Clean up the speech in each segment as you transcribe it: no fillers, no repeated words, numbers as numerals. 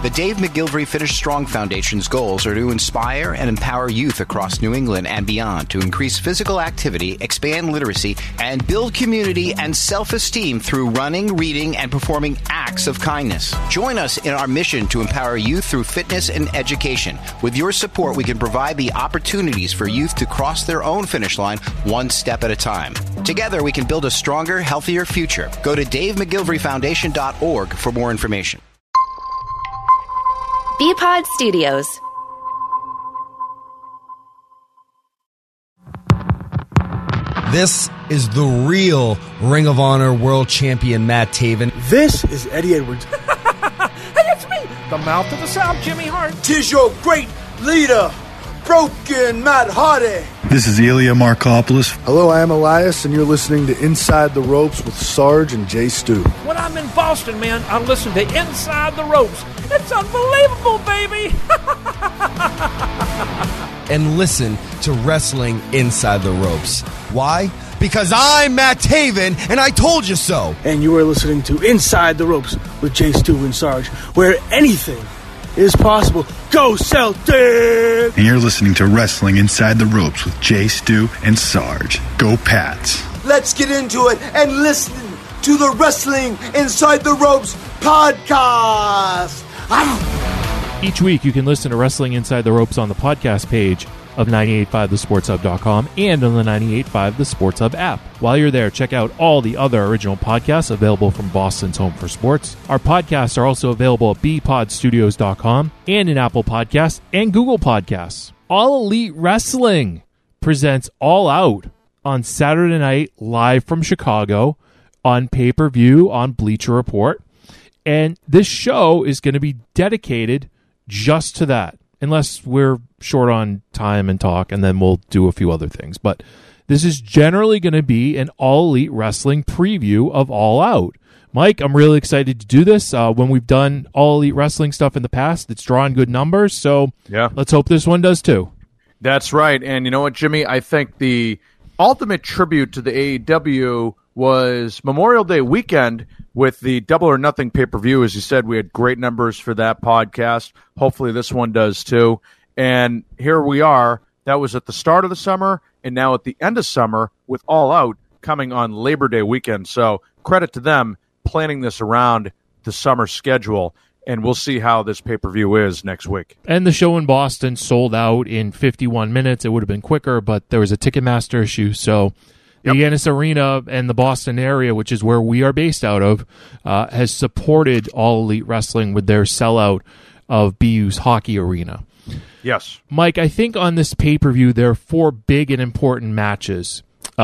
The Dave McGilvery Finish Strong Foundation's goals are to inspire and empower youth across New England and beyond to increase physical activity, expand literacy, and build community and self-esteem through running, reading, and performing acts of kindness. Join us in our mission to empower youth through fitness and education. With your support, we can provide the opportunities for youth to cross their own finish line one step at a time. Together, we can build a stronger, healthier future. Go to DaveMcGilveryFoundation.org for more information. BPod Studios. This is the real Ring of Honor World Champion Matt Taven. This is Eddie Edwards. Hey, it's me, the mouth of the South, Jimmy Hart. Tis your great leader, Broken Matt Hardy. This is Ilya Markopoulos. Hello, I am Elias, and you're listening to Inside the Ropes with Sarge and Jay Stu. When I'm in Boston, man, I listen to Inside the Ropes. It's unbelievable, baby! And listen to Wrestling Inside the Ropes. Why? Because I'm Matt Taven, and I told you so. And you are listening to Inside the Ropes with Jay Stu and Sarge, where anything is possible. Go Celtics! And you're listening to Wrestling Inside the Ropes with Jay Stu and Sarge. Go Pats. Let's get into it and listen to the Wrestling Inside the Ropes podcast. Each week you can listen to Wrestling Inside the Ropes on the podcast page of 985thesportshub.com and on the 985 The Sports Hub app. While you're there, check out all the other original podcasts available from Boston's Home for Sports. Our podcasts are also available at bpodstudios.com and in Apple Podcasts and Google Podcasts. All Elite Wrestling presents All Out on Saturday night live from Chicago on pay-per-view on Bleacher Report. And this show is going to be dedicated just to that, unless we're short on time and talk, and then we'll do a few other things. But this is generally going to be an All Elite Wrestling preview of All Out. Mike, I'm really excited to do this. When we've done All Elite Wrestling stuff in the past, it's drawn good numbers, so yeah, let's hope this one does too. That's right. And you know what, Jimmy? I think the ultimate tribute to the AEW was Memorial Day weekend with the Double or Nothing pay-per-view. As you said, we had great numbers for that podcast. Hopefully this one does too. And here we are. That was at the start of the summer, and now at the end of summer with All Out coming on Labor Day weekend. So credit to them planning this around the summer schedule, and we'll see how this pay-per-view is next week. And the show in Boston sold out in 51 minutes. It would have been quicker, but there was a Ticketmaster issue, so the Yanis Arena and the Boston area, which is where we are based out of, has supported All Elite Wrestling with their sellout of BU's hockey arena. Yes. Mike, I think on this pay-per-view there are 4 big and important matches.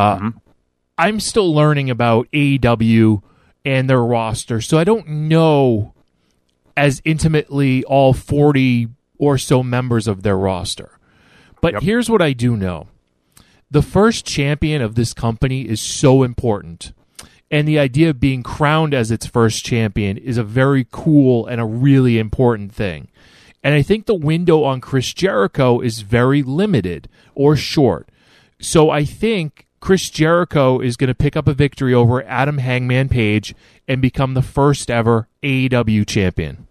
I'm still learning about AEW and their roster, so I don't know as intimately all 40 or so members of their roster. But here's what I do know. The first champion of this company is so important. And the idea of being crowned as its first champion is a very cool and a really important thing. And I think the window on Chris Jericho is very limited or short. So I think Chris Jericho is going to pick up a victory over Adam Hangman Page and become the first ever AEW champion.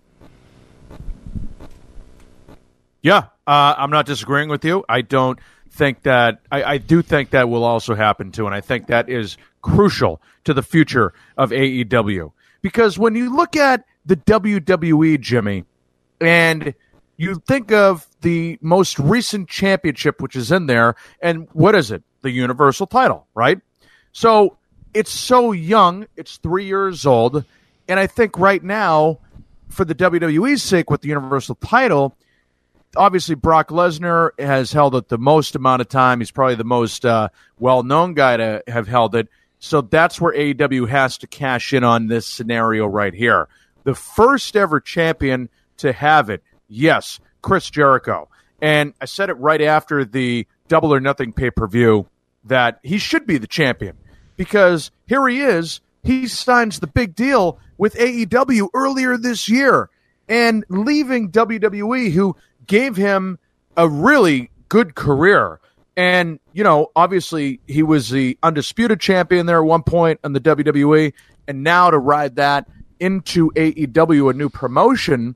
Yeah, I'm not disagreeing with you. I don't think that I do think that will also happen too, and I think that is crucial to the future of AEW. Because when you look at the WWE, Jimmy, and you think of the most recent championship which is in there, and what is it? The Universal title, right? So it's so young, it's 3 years old, and I think right now, for the WWE's sake with the Universal title, obviously, Brock Lesnar has held it the most amount of time. He's probably the most well-known guy to have held it. So that's where AEW has to cash in on this scenario right here. The first ever champion to have it, yes, Chris Jericho. And I said it right after the Double or Nothing pay-per-view that he should be the champion. Because here he is. He signs the big deal with AEW earlier this year. And leaving WWE, who gave him a really good career. And, you know, obviously he was the undisputed champion there at one point in the WWE. And now to ride that into AEW, a new promotion,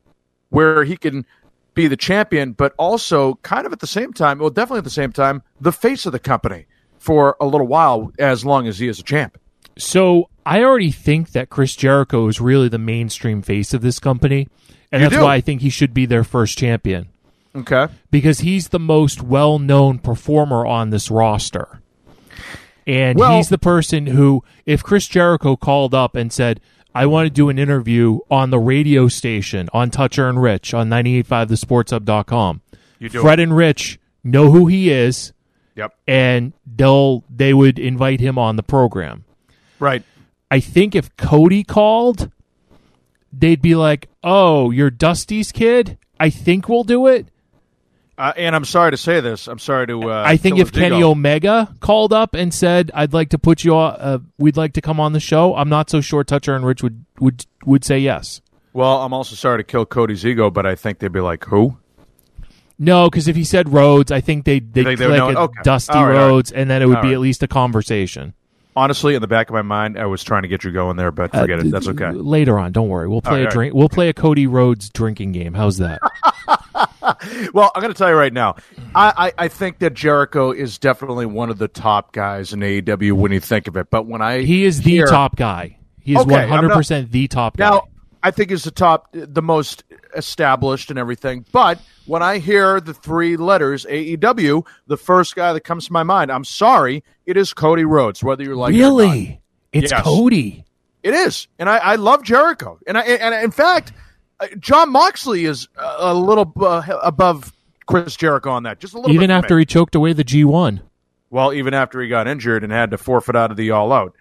where he can be the champion, but also kind of at the same time, well, definitely at the same time, the face of the company for a little while, as long as he is a champ. So I already think that Chris Jericho is really the mainstream face of this company, and You that's do? why I think he should be their first champion. Okay. Because he's the most well-known performer on this roster. And Well- he's the person who, if Chris Jericho called up and said, I want to do an interview on the radio station, on Toucher and Rich, on 98.5thesportshub.com, You do Fred and Rich know who he is, Yep. and they would invite him on the program. Right. I think if Cody called, they'd be like, oh, you're Dusty's kid? I think we'll do it. And I'm sorry to say this. I'm sorry to. I think kill if his Kenny ego. Omega called up and said, "I'd like to put you on, we'd like to come on the show," I'm not so sure Toucher and Rich would say yes. Well, I'm also sorry to kill Cody's ego, but I think they'd be like, who? No, because if he said Rhodes, I think they'd think they click would know at it? Okay. Dusty All right, Rhodes, and then it would All be right. at least a conversation. Honestly, in the back of my mind, I was trying to get you going there, but forget it. That's okay. Later on, don't worry. We'll play All a right. drink. We'll play a Cody Rhodes drinking game. How's that? Well, I'm going to tell you right now, I think that Jericho is definitely one of the top guys in AEW when you think of it. But when He is the hear- top guy. He is Okay, I'm 100% the top guy. Now, I think he's the most established and everything. But when I hear the three letters AEW, the first guy that comes to my mind, I'm sorry, it is Cody Rhodes. Whether you like it or not. Really? It's Yes. Cody. It is, and I love Jericho, and in fact, John Moxley is a little above Chris Jericho on that, just a little. Even bit for after me. he choked away the G1. Well, even after he got injured and had to forfeit out of the All Out,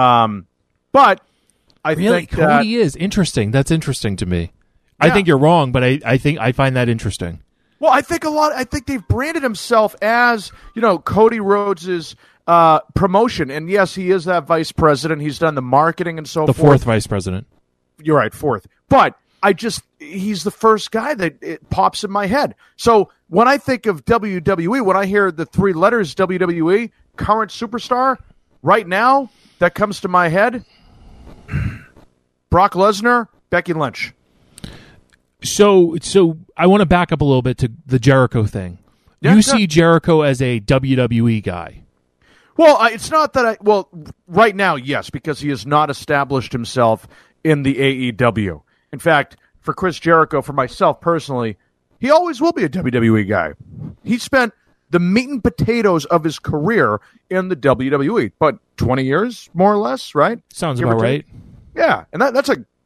but I Really, think that Cody is interesting. That's interesting to me. I Yeah. think you're wrong, but I think I find that interesting. well, I think I think they've branded himself as Cody Rhodes's promotion, and yes, he is that vice president. He's done the marketing and so The forth. fourth vice president. You're right, fourth. But he's the first guy that it pops in my head. So when I think of WWE, when I hear the three letters WWE, current superstar, right now, that comes to my head, Brock Lesnar, Becky Lynch. So I want to back up a little bit to the Jericho thing. Yeah, you yeah. see Jericho as a WWE guy. Well, it's not that right now, yes, because he has not established himself in the AEW. In fact, for Chris Jericho, for myself personally, he always will be a WWE guy. He spent the meat and potatoes of his career in the WWE, but 20 years, more or less, right? Sounds Give or about right. take. Yeah, and that's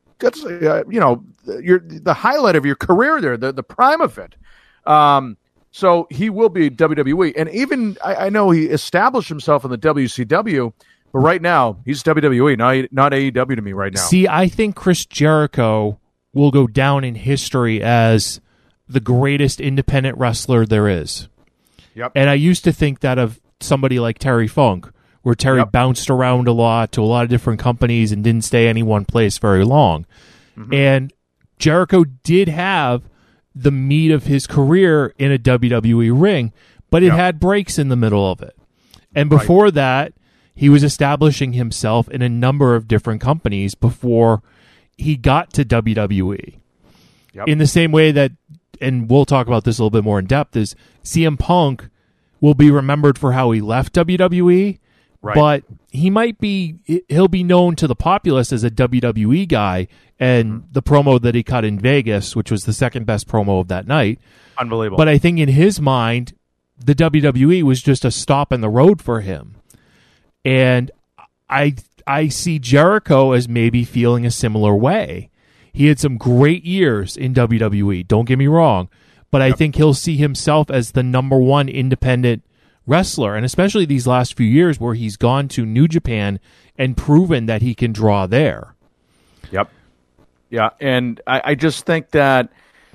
the highlight of your career there, the prime of it. So he will be WWE, and even I know he established himself in the WCW, but right now he's WWE, not AEW to me right now. See, I think Chris Jericho will go down in history as the greatest independent wrestler there is. Yep. And I used to think that of somebody like Terry Funk, where Terry Yep. bounced around a lot to a lot of different companies and didn't stay any one place very long. Mm-hmm. And Jericho did have the meat of his career in a WWE ring, but it Yeah. had breaks in the middle of it. And before that, he was establishing himself in a number of different companies before he got to WWE. Yep. In the same way that, and we'll talk about this a little bit more in depth, is CM Punk will be remembered for how he left WWE, Right. but he'll be known to the populace as a WWE guy, and the promo that he cut in Vegas, which was the second best promo of that night. Unbelievable. But I think in his mind, the WWE was just a stop in the road for him. And I see Jericho as maybe feeling a similar way. He had some great years in WWE, don't get me wrong, but I think he'll see himself as the number one independent wrestler, and especially these last few years where he's gone to New Japan and proven that he can draw there. Yep. Yeah, and I just think that,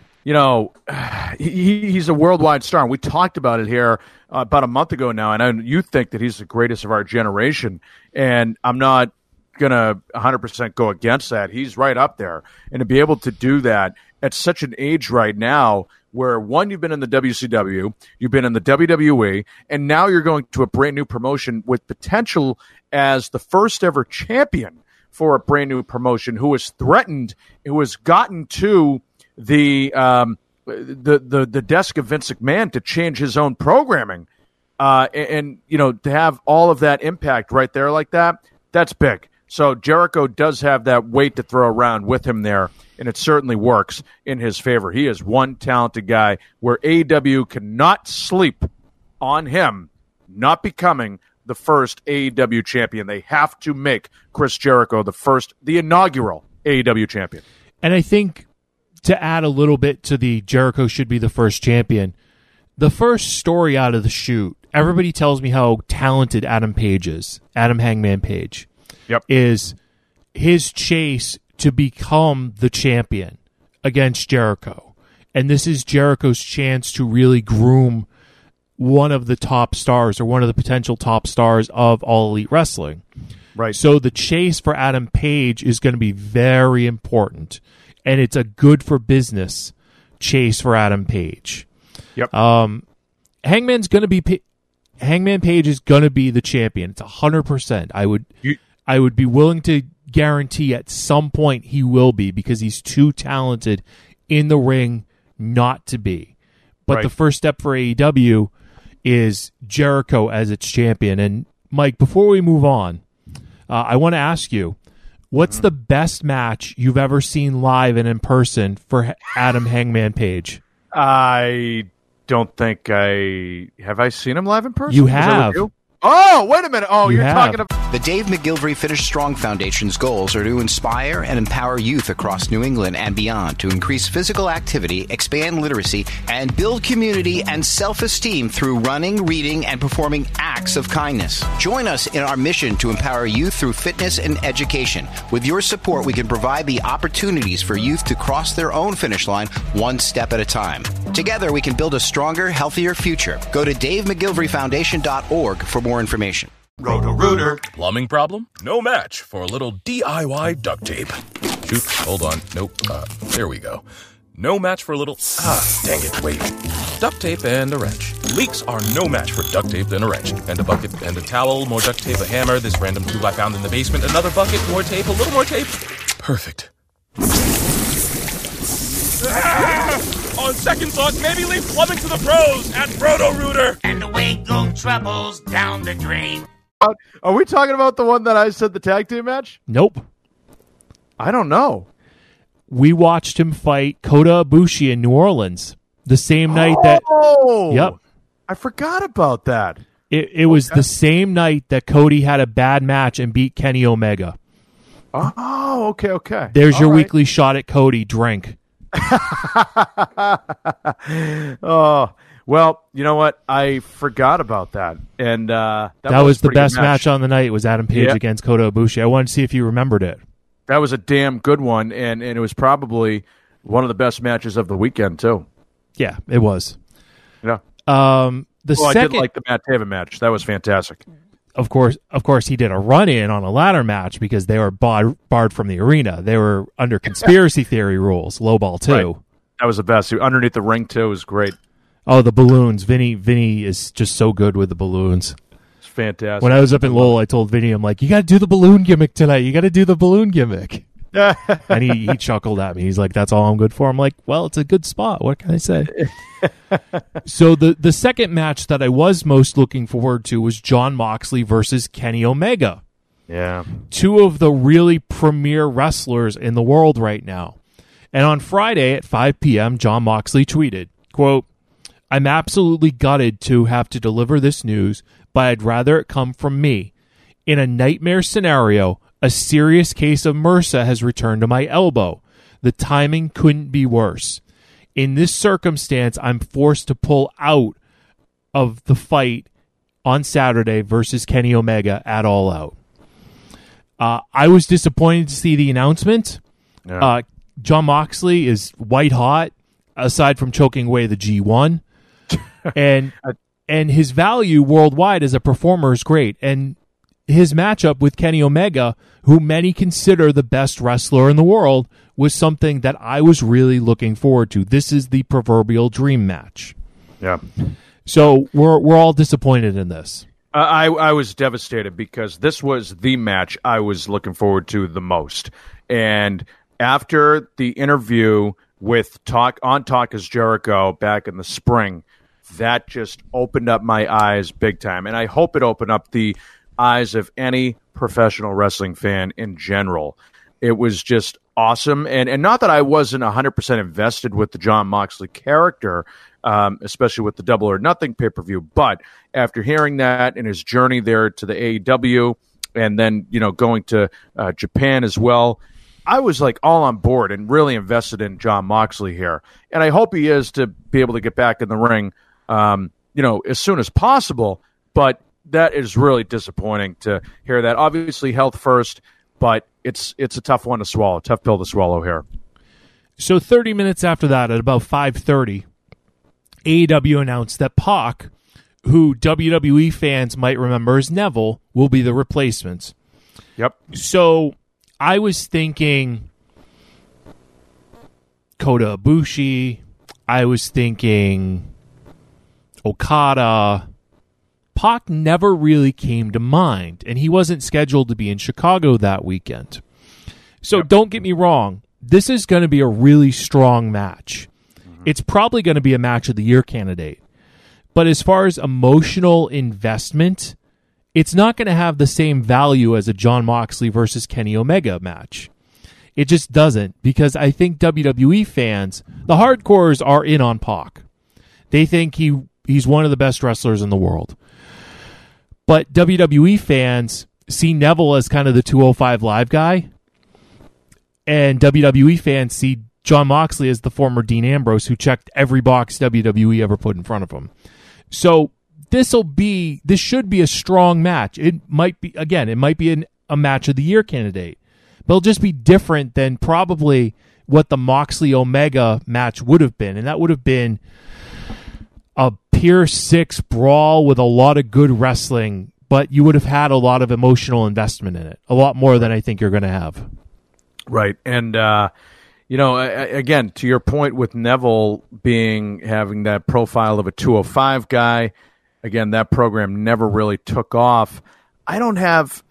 he's a worldwide star. And we talked about it here about a month ago now, and I know you think that he's the greatest of our generation, and I'm not going to 100% go against that. He's right up there. And to be able to do that at such an age right now where, one, you've been in the WCW, you've been in the WWE, and now you're going to a brand new promotion with potential as the first ever champion for a brand new promotion who has gotten to the desk of Vince McMahon to change his own programming, and to have all of that impact right there like that, that's big. So Jericho does have that weight to throw around with him there, and it certainly works in his favor. He is one talented guy where AEW cannot sleep on him not becoming the first AEW champion. They have to make Chris Jericho the inaugural AEW champion. And I think to add a little bit to the Jericho should be the first champion, the first story out of the chute, everybody tells me how talented Adam Page is, Adam Hangman Page. Yep. Is his chase to become the champion against Jericho. And this is Jericho's chance to really groom one of the top stars or one of the potential top stars of All Elite Wrestling. Right. So the chase for Adam Page is going to be very important. And it's a good for business chase for Adam Page. Yep. Hangman Page is going to be the champion. It's 100%. I would be willing to guarantee at some point he will be, because he's too talented in the ring not to be. But Right. the first step for AEW is Jericho as its champion. And Mike, before we move on, I want to ask you, what's the best match you've ever seen live and in person for Adam Hangman Page? I don't think have I seen him live in person? You Is that have. with you? Oh, wait a minute. Oh, You you're have. talking about... The Dave McGilvery Finish Strong Foundation's goals are to inspire and empower youth across New England and beyond to increase physical activity, expand literacy, and build community and self-esteem through running, reading, and performing acts of kindness. Join us in our mission to empower youth through fitness and education. With your support, we can provide the opportunities for youth to cross their own finish line one step at a time. Together, we can build a stronger, healthier future. Go to DaveMcGilveryFoundation.org for more information. Roto-Rooter. Plumbing problem? No match for a little DIY duct tape. Shoot, hold on. Nope. There we go. No match for a little... dang it, wait. Duct tape and a wrench. Leaks are no match for duct tape and a wrench. And a bucket and a towel, more duct tape, a hammer, this random tool I found in the basement, another bucket, more tape, a little more tape. Perfect. On second thought, maybe leave plumbing to the pros at Roto-Rooter. And away go troubles down the drain. Are we talking about the one that I said the tag team match? Nope. I don't know. We watched him fight Kota Ibushi in New Orleans the same night that... Oh! Yep. I forgot about that. It was the same night that Cody had a bad match and beat Kenny Omega. Oh, okay. There's your All right. weekly shot at Cody. Drink. Oh, well, you know what? I forgot about that. And that was a the pretty good best match on the night. It was Adam Page Yeah. against Kota Ibushi. I wanted to see if you remembered it. That was a damn good one, and it was probably one of the best matches of the weekend, too. Yeah, it was. Yeah. The I second, did like the Matt Taven match. That was fantastic. of course, he did a run-in on a ladder match because they were barred from the arena. They were under conspiracy theory rules, low ball too. Right. That was the best. Underneath the ring, too, was great. Oh, the balloons. Vinny is just so good with the balloons. It's fantastic. When I was up in Lowell, I told Vinny, I'm like, you got to do the balloon gimmick tonight. You got to do the balloon gimmick. And he chuckled at me. He's like, that's all I'm good for. I'm like, well, it's a good spot. What can I say? So the second match that I was most looking forward to was Jon Moxley versus Kenny Omega. Yeah. Two of the really premier wrestlers in the world right now. And on Friday at 5 p.m., Jon Moxley tweeted, quote, I'm absolutely gutted to have to deliver this news, but I'd rather it come from me. In a nightmare scenario, a serious case of MRSA has returned to my elbow. The timing couldn't be worse. In this circumstance, I'm forced to pull out of the fight on Saturday versus Kenny Omega at All Out. I was disappointed to see the announcement. Yeah. Jon Moxley is white hot, aside from choking away the G1. and his value worldwide as a performer is great. And his matchup with Kenny Omega, who many consider the best wrestler in the world, was something that I was really looking forward to. This is the proverbial dream match. Yeah. So we're all disappointed in this. I was devastated because this was the match I was looking forward to the most. And after the interview with Talk Is Jericho back in the spring, that just opened up my eyes big time. And I hope it opened up the eyes of any professional wrestling fan in general. It was just awesome. And not that I wasn't 100% invested with the Jon Moxley character, especially with the Double or Nothing pay-per-view, but after hearing that and his journey there to the AEW and then, going to Japan as well, I was like all on board and really invested in Jon Moxley here. And I hope he is to be able to get back in the ring, as soon as possible. But that is really disappointing to hear that. Obviously, health first, but it's a tough one to swallow, tough pill to swallow here. So 30 minutes after that, at about 5:30, AEW announced that Pac, who WWE fans might remember as Neville, will be the replacements. Yep. So I was thinking Kota Ibushi. I was thinking Okada. Pac never really came to mind, and he wasn't scheduled to be in Chicago that weekend. So Don't get me wrong. This is going to be a really strong match. It's probably going to be a match of the year candidate. But as far as emotional investment, it's not going to have the same value as a Jon Moxley versus Kenny Omega match. It just doesn't, because I think WWE fans, the hardcores, are in on Pac. They think he's one of the best wrestlers in the world. But WWE fans see Neville as kind of the 205 Live guy, and WWE fans see Jon Moxley as the former Dean Ambrose who checked every box WWE ever put in front of him. So this should be a strong match. It might be a match of the year candidate, but it'll just be different than probably what the Moxley Omega match would have been, and that would have been a Pier 6 brawl with a lot of good wrestling, but you would have had a lot of emotional investment in it, a lot more than I think you're going to have. Right, and again, to your point with Neville having that profile of a 205 guy, again, that program never really took off. I don't have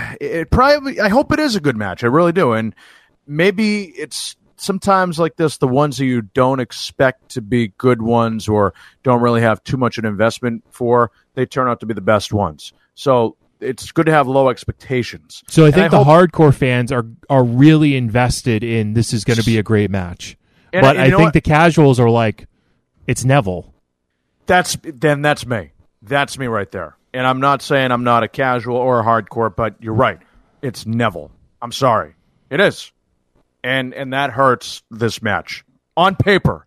I hope it is a good match. I really do, and maybe it's sometimes like this, the ones that you don't expect to be good ones or don't really have too much an investment for, they turn out to be the best ones. So it's good to have low expectations. So I think the hardcore fans are really invested in this is going to be a great match. But I think the casuals are like, it's Neville. That's me. That's me right there. And I'm not saying I'm not a casual or a hardcore, but you're right. It's Neville. I'm sorry. It is. And that hurts this match. On paper.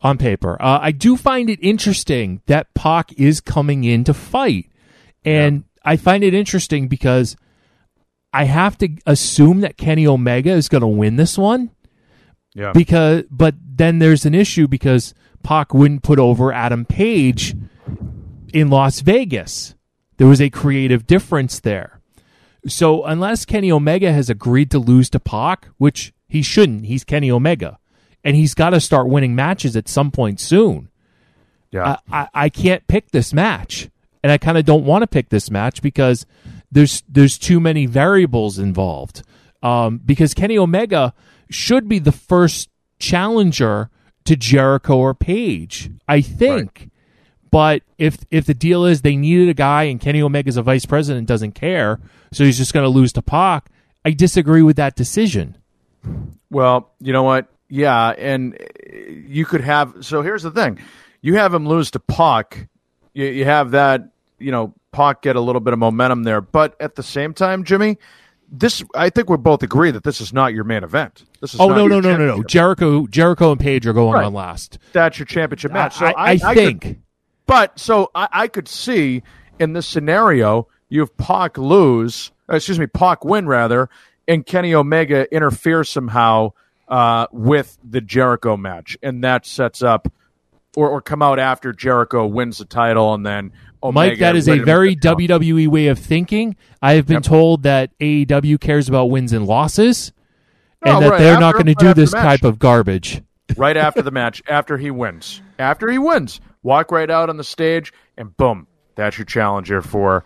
I do find it interesting that Pac is coming in to fight. And I find it interesting because I have to assume that Kenny Omega is going to win this one. Yeah. But then there's an issue because Pac wouldn't put over Adam Page in Las Vegas. There was a creative difference there. So unless Kenny Omega has agreed to lose to Pac, which he shouldn't, he's Kenny Omega, and he's got to start winning matches at some point soon. Yeah, I can't pick this match. And I kind of don't want to pick this match because there's too many variables involved. Because Kenny Omega should be the first challenger to Jericho or Page, I think. Right. But if the deal is they needed a guy and Kenny Omega's a vice president, doesn't care, so he's just going to lose to Pac, I disagree with that decision. Well, you know what? Yeah, and you could have... So here's the thing. You have him lose to Pac. You have that, Pac get a little bit of momentum there. But at the same time, Jimmy, I think we both agree that this is not your main event. This is no. Jericho and Page are going on last. That's your championship match. So I think. I could see in this scenario, you have Pac win rather, and Kenny Omega interfere somehow with the Jericho match. And that sets up or come out after Jericho wins the title and then Omega. Mike, that is a very WWE way of thinking. I have been told that AEW cares about wins and losses and that they're not going to do this type of garbage. Right after the match, after he wins. Walk right out on the stage and boom, that's your challenger for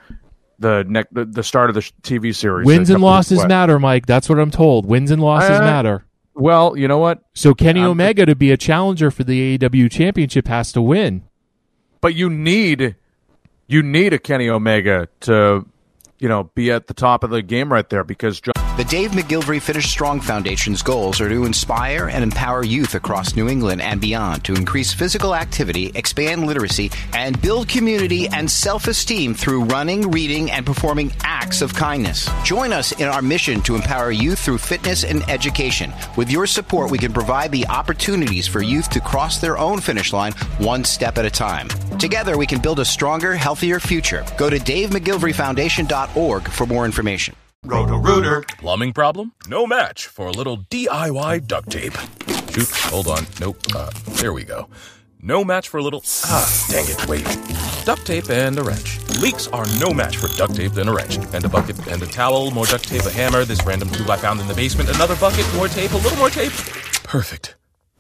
the start of the TV series. Wins and losses matter, Mike. That's what I'm told. Wins and losses matter. Well, you know what? So Kenny Omega to be a challenger for the AEW Championship has to win. But you need a Kenny Omega to, be at the top of the game right there because The Dave McGilvery Finish Strong Foundation's goals are to inspire and empower youth across New England and beyond to increase physical activity, expand literacy, and build community and self-esteem through running, reading, and performing acts of kindness. Join us in our mission to empower youth through fitness and education. With your support, we can provide the opportunities for youth to cross their own finish line one step at a time. Together, we can build a stronger, healthier future. Go to DaveMcGilveryFoundation.org for more information. Roto-Rooter. Plumbing problem? No match for a little DIY duct tape. Shoot, hold on. Nope. There we go. No match for a little... dang it, wait. Duct tape and a wrench. Leaks are no match for duct tape and a wrench. And a bucket and a towel, more duct tape, a hammer, this random tool I found in the basement, another bucket, more tape, a little more tape. Perfect.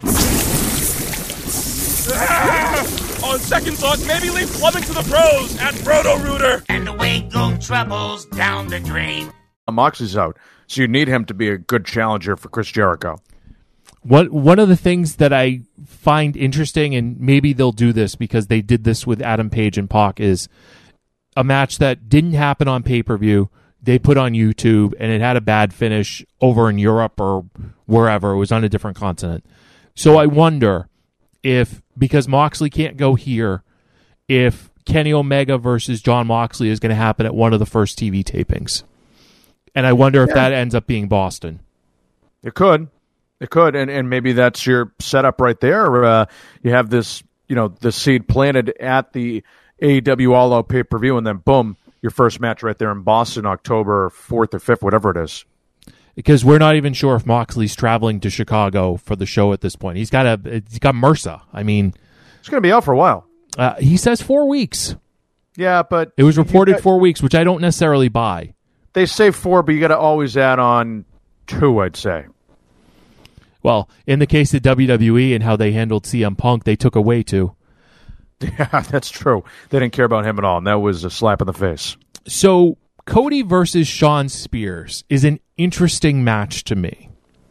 On second thought, maybe leave plumbing to the pros at Roto-Rooter. And away go troubles down the drain. Moxley's out, so you need him to be a good challenger for Chris Jericho. One of the things that I find interesting, and maybe they'll do this because they did this with Adam Page and Pac, is a match that didn't happen on pay-per-view. They put on YouTube, and it had a bad finish over in Europe or wherever. It was on a different continent. So I wonder if, because Moxley can't go here, if Kenny Omega versus Jon Moxley is going to happen at one of the first TV tapings. And I wonder if that ends up being Boston. It could. And maybe that's your setup right there. You have this, the seed planted at the AEW All Out pay-per-view, and then boom, your first match right there in Boston, October 4th or 5th, whatever it is. Because we're not even sure if Moxley's traveling to Chicago for the show at this point. He's got MRSA. I mean, he's going to be out for a while. He says 4 weeks. Yeah, but it was reported 4 weeks, which I don't necessarily buy. They say 4, but you got to always add on 2, I'd say. Well, in the case of WWE and how they handled CM Punk, they took away 2. Yeah, that's true. They didn't care about him at all, and that was a slap in the face. So Cody versus Shawn Spears is an interesting match to me.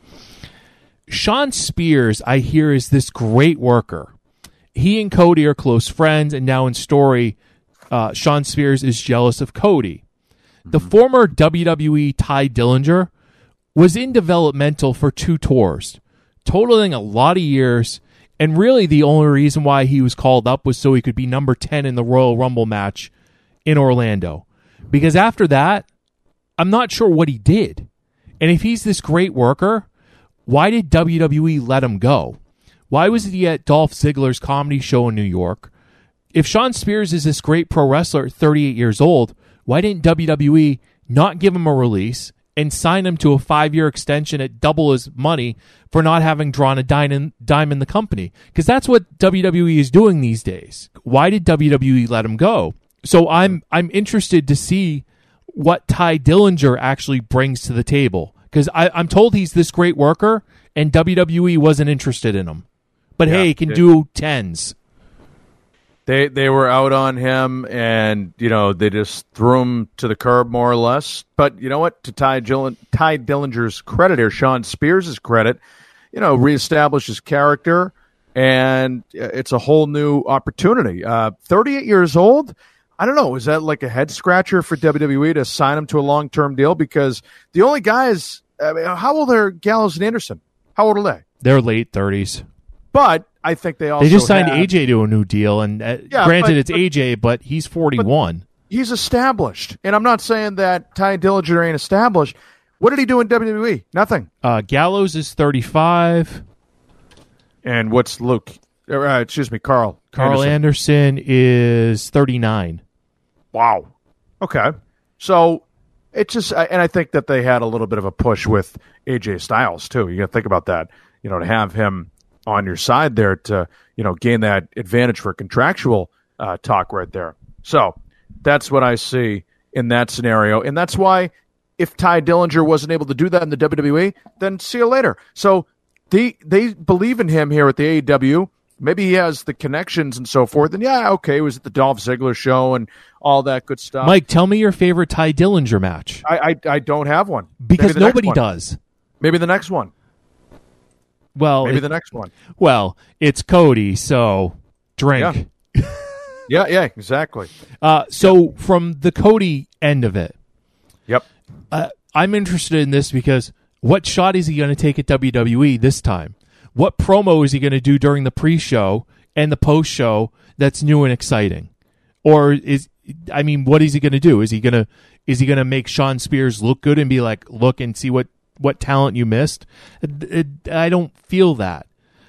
Shawn Spears, I hear, is this great worker. He and Cody are close friends, and now in story, Shawn Spears is jealous of Cody. The former WWE Ty Dillinger was in developmental for 2 tours, totaling a lot of years, and really the only reason why he was called up was so he could be number 10 in the Royal Rumble match in Orlando. Because after that, I'm not sure what he did. And if he's this great worker, why did WWE let him go? Why was he at Dolph Ziggler's comedy show in New York? If Shawn Spears is this great pro wrestler at 38 years old, why didn't WWE not give him a release and sign him to a 5-year extension at double his money for not having drawn a dime in the company? Because that's what WWE is doing these days. Why did WWE let him go? So I'm interested to see what Ty Dillinger actually brings to the table. Because I'm told he's this great worker, and WWE wasn't interested in him. But hey, he can do 10s. They were out on him, and they just threw him to the curb more or less. But you know what? To Ty Dillinger's credit, or Shawn Spears' credit, reestablished his character, and it's a whole new opportunity. 38 years old. I don't know. Is that like a head scratcher for WWE to sign him to a long-term deal? Because the only guys, how old are Gallows and Anderson? How old are they? They're late 30s. But I think they also just signed AJ to a new deal, and granted it's AJ, but he's 41. He's established, and I'm not saying that Ty Dillinger ain't established. What did he do in WWE? Nothing. Gallows is 35. And what's Luke? Carl. Carl Anderson is 39. Wow. Okay. So it just, and I think that they had a little bit of a push with AJ Styles too. You got to think about that. To have him on your side there to, gain that advantage for contractual talk right there. So that's what I see in that scenario. And that's why if Ty Dillinger wasn't able to do that in the WWE, then see you later. So they believe in him here at the AEW. Maybe he has the connections and so forth. And he was at the Dolph Ziggler show and all that good stuff. Mike, tell me your favorite Ty Dillinger match. I don't have one. Because nobody does. Maybe the next one. Well, maybe the next one. Well, it's Cody, so drink. Yeah, exactly. So from the Cody end of it, yep. I'm interested in this because what shot is he going to take at WWE this time? What promo is he going to do during the pre-show and the post-show that's new and exciting? Or what is he going to do? Is he going to make Shawn Spears look good and be like, look and see what talent you missed? I don't feel that.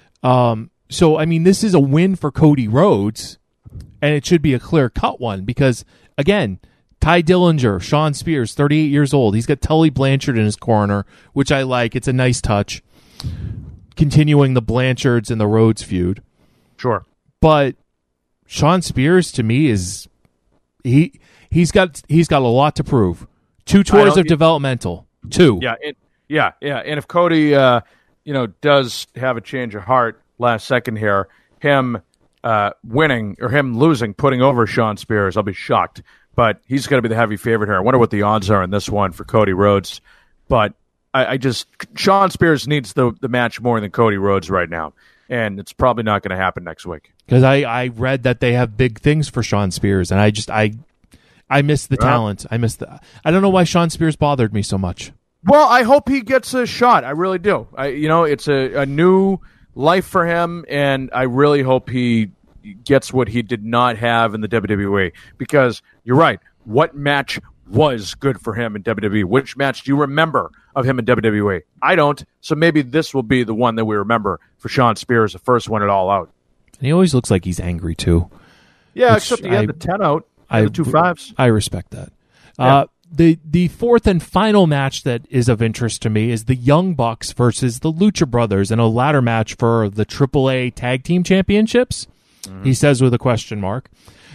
So, this is a win for Cody Rhodes, and it should be a clear-cut one because, again, Ty Dillinger, Shawn Spears, 38 years old. He's got Tully Blanchard in his corner, which I like. It's a nice touch. Continuing the Blanchards and the Rhodes feud. Sure. But Shawn Spears, to me, is he's got a lot to prove. 2 tours of developmental. 2. Yeah. And if Cody, does have a change of heart last second here, him winning or him losing, putting over Shawn Spears, I'll be shocked. But he's going to be the heavy favorite here. I wonder what the odds are in this one for Cody Rhodes. But Shawn Spears needs the match more than Cody Rhodes right now. And it's probably not going to happen next week. Because I read that they have big things for Shawn Spears, and I miss the talent. I don't know why Shawn Spears bothered me so much. Well, I hope he gets a shot. I really do. It's a new life for him, and I really hope he gets what he did not have in the WWE. Because you're right. What match was good for him in WWE? Which match do you remember of him in WWE? I don't. So maybe this will be the one that we remember for Shawn Spears, the first one at All Out. And he always looks like he's angry too. Yeah, except he had the 10 out, the 2 5s. I respect that. Yeah. The fourth and final match that is of interest to me is the Young Bucks versus the Lucha Brothers in a ladder match for the AAA Tag Team Championships. He says with a question mark.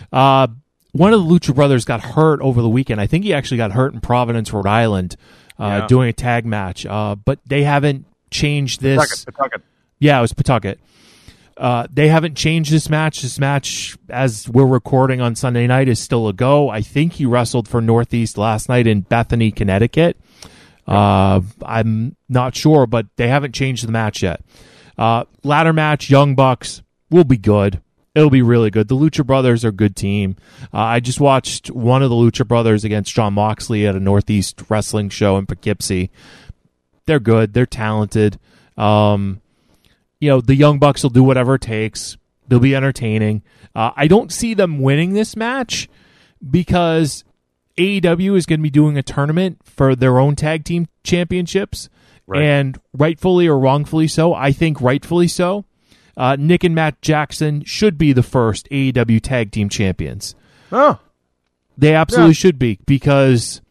One of the Lucha Brothers got hurt over the weekend. I think he actually got hurt in Providence, Rhode Island, doing a tag match. But they haven't changed this. Pawtucket. Yeah, it was Pawtucket. They haven't changed this match. This match, as we're recording on Sunday night, is still a go. I think he wrestled for Northeast last night in Bethany, Connecticut. I'm not sure, but they haven't changed the match yet. Ladder match, Young Bucks will be good. It'll be really good. The Lucha Brothers are a good team. I just watched one of the Lucha Brothers against Jon Moxley at a Northeast wrestling show in Poughkeepsie. They're good. They're talented. The Young Bucks will do whatever it takes. They'll be entertaining. I don't see them winning this match because AEW is going to be doing a tournament for their own tag team championships. Right. And rightfully or wrongfully so, I think rightfully so, Nick and Matt Jackson should be the first AEW tag team champions. Oh. They absolutely should be because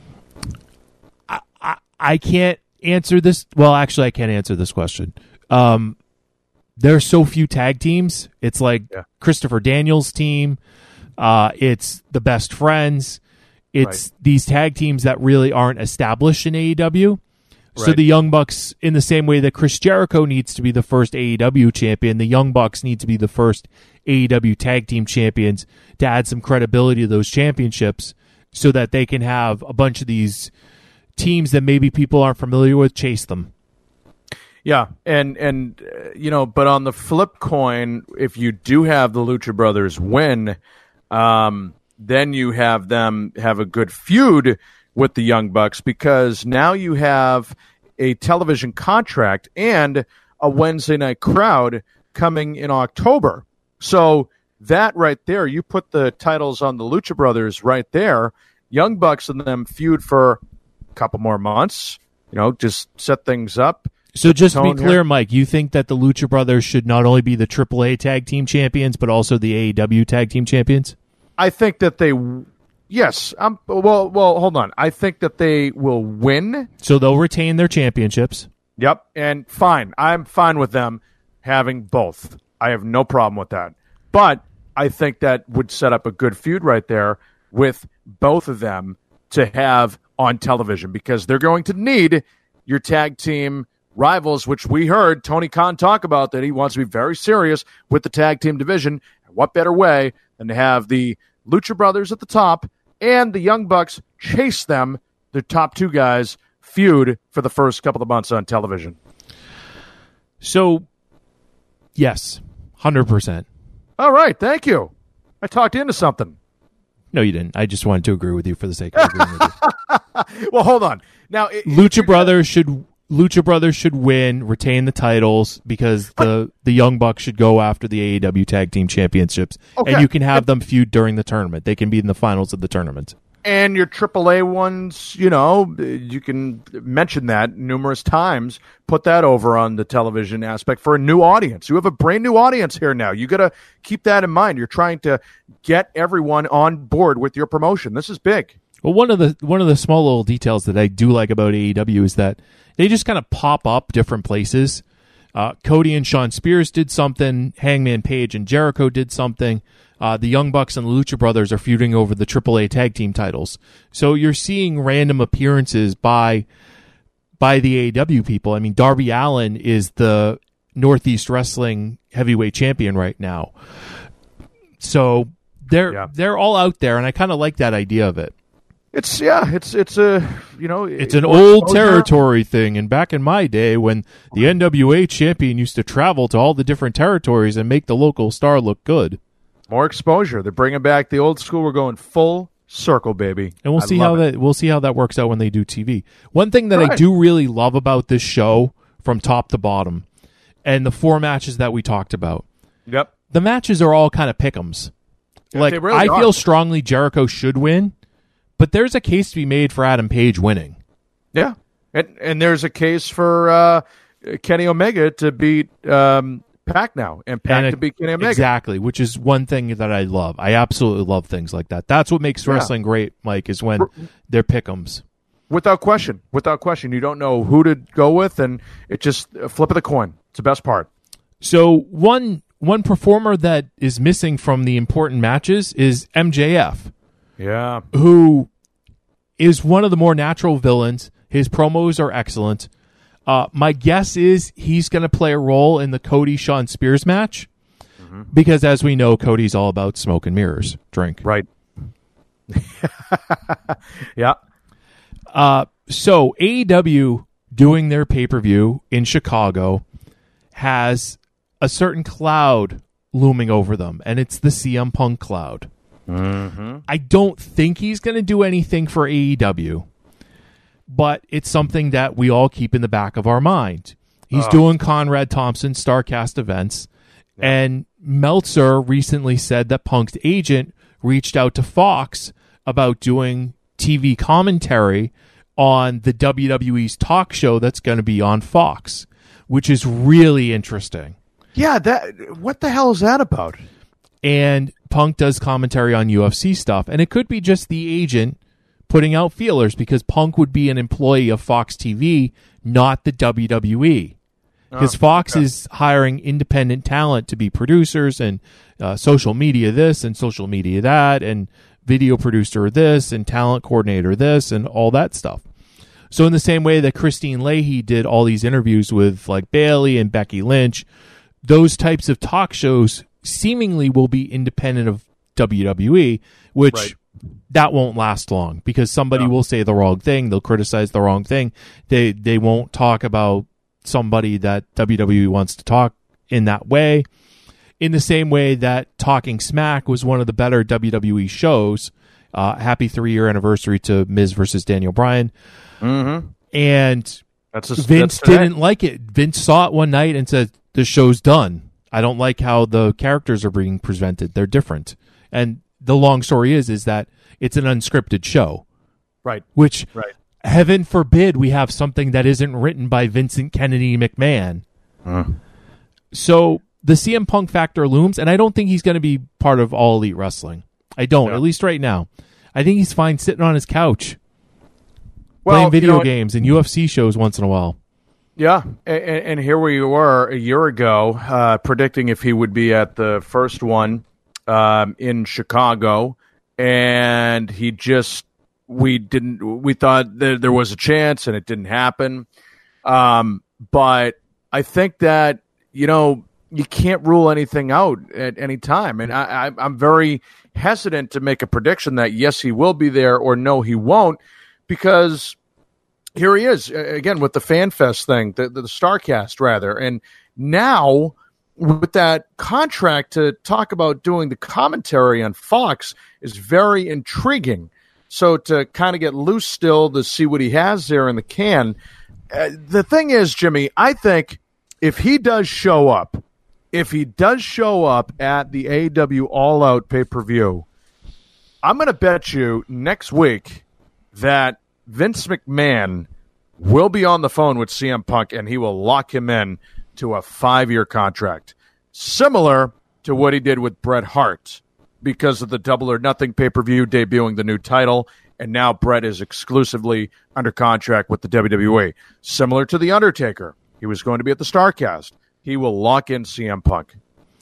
I can't answer this. Well, actually, I can't answer this question. There are so few tag teams. It's like Christopher Daniels' team. It's the Best Friends. It's these tag teams that really aren't established in AEW. So the Young Bucks, in the same way that Chris Jericho needs to be the first AEW champion, the Young Bucks need to be the first AEW tag team champions to add some credibility to those championships so that they can have a bunch of these teams that maybe people aren't familiar with chase them. Yeah, and but on the flip coin, if you do have the Lucha Brothers win, then you have them have a good feud with the Young Bucks because now you have a television contract and a Wednesday night crowd coming in October. So that right there, you put the titles on the Lucha Brothers right there. Young Bucks and them feud for a couple more months, just set things up. So just to be clear, Mike, you think that the Lucha Brothers should not only be the AAA tag team champions, but also the AEW tag team champions? I think that they... Yes. Well, hold on. I think that they will win. So they'll retain their championships. Yep. And fine. I'm fine with them having both. I have no problem with that. But I think that would set up a good feud right there with both of them to have on television because they're going to need your tag team rivals, which we heard Tony Khan talk about, that he wants to be very serious with the tag team division. And what better way than to have the Lucha Brothers at the top and the Young Bucks chase them, the top two guys, feud for the first couple of months on television. So, yes, 100%. All right, thank you. I talked into something. No, you didn't. I just wanted to agree with you for the sake of agreeing with you. Well, hold on. Now, Lucha Brothers should win, retain the titles, because the Young Bucks should go after the AEW Tag Team Championships, and you can have them feud during the tournament. They can be in the finals of the tournament. And your AAA ones, you can mention that numerous times. Put that over on the television aspect for a new audience. You have a brand new audience here now. You got to keep that in mind. You're trying to get everyone on board with your promotion. This is big. Well, one of the small little details that I do like about AEW is that they just kind of pop up different places. Cody and Shawn Spears did something. Hangman Page and Jericho did something. The Young Bucks and the Lucha Brothers are feuding over the AAA tag team titles. So you're seeing random appearances by the AEW people. I mean, Darby Allin is the Northeast Wrestling heavyweight champion right now. So they're all out there, and I kind of like that idea of it. It's an old territory thing. And back in my day, when the NWA champion used to travel to all the different territories and make the local star look good. More exposure. They're bringing back the old school. We're going full circle, baby. And we'll see how that works out when they do TV. One thing that I do really love about this show from top to bottom, and the 4 matches that we talked about. Yep. The matches are all kind of pick'ems. Yeah, like, I feel strongly Jericho should win, but there's a case to be made for Adam Page winning. Yeah. And there's a case for Kenny Omega to beat Pac now, and Pac to beat Kenny Omega. Exactly, which is one thing that I love. I absolutely love things like that. That's what makes wrestling great, Mike, is when they're pick'ems. Without question. You don't know who to go with, and it just a flip of the coin. It's the best part. So one performer that is missing from the important matches is MJF. Yeah. Who is one of the more natural villains. His promos are excellent. My guess is he's going to play a role in the Cody-Shawn Spears match, because as we know, Cody's all about smoke and mirrors. Drink. Right. Yeah. So AEW doing their pay-per-view in Chicago has a certain cloud looming over them, and it's the CM Punk cloud. I don't think he's going to do anything for AEW, but it's something that we all keep in the back of our mind. He's doing Conrad Thompson StarCast events, and Meltzer recently said that Punk's agent reached out to Fox about doing TV commentary on the WWE's talk show that's going to be on Fox, which is really interesting. Yeah, what the hell is that about? And Punk does commentary on UFC stuff, and it could be just the agent putting out feelers, because Punk would be an employee of Fox TV, not the WWE. Because Fox is hiring independent talent to be producers and social media this and social media that and video producer this and talent coordinator this and all that stuff. So in the same way that Christine Leahy did all these interviews with like Bayley and Becky Lynch, those types of talk shows seemingly will be independent of WWE, which that won't last long, because somebody will say the wrong thing. They'll criticize the wrong thing. They won't talk about somebody that WWE wants to talk in that way. In the same way that Talking Smack was one of the better WWE shows. Happy 3-year anniversary to Miz versus Daniel Bryan. And Vince didn't like it. Vince saw it one night and said, the show's done. I don't like how the characters are being presented. They're different. And the long story is that it's an unscripted show. Right. Which, heaven forbid, we have something that isn't written by Vincent Kennedy McMahon. So the CM Punk factor looms, and I don't think he's going to be part of All Elite Wrestling. I don't, at least right now. I think he's fine sitting on his couch, playing video games and UFC shows once in a while. Yeah, and here we were a year ago predicting if he would be at the first one in Chicago, and we thought that there was a chance, and it didn't happen. But I think that, you can't rule anything out at any time, and I'm very hesitant to make a prediction that yes, he will be there, or no, he won't, because here he is again with the FanFest thing, the StarCast rather, and Now, with that contract to talk about doing the commentary on Fox is very intriguing. So to kind of get loose still to see what he has there in the can. The thing is, Jimmy, I think if he does show up at the AEW All Out pay-per-view, I'm going to bet you next week that Vince McMahon will be on the phone with CM Punk and he will lock him in to a 5-year contract, similar to what he did with Bret Hart because of the Double or Nothing pay-per-view debuting the new title, and now Bret is exclusively under contract with the WWE. Similar to The Undertaker. He was going to be at the StarCast. He will lock in CM Punk.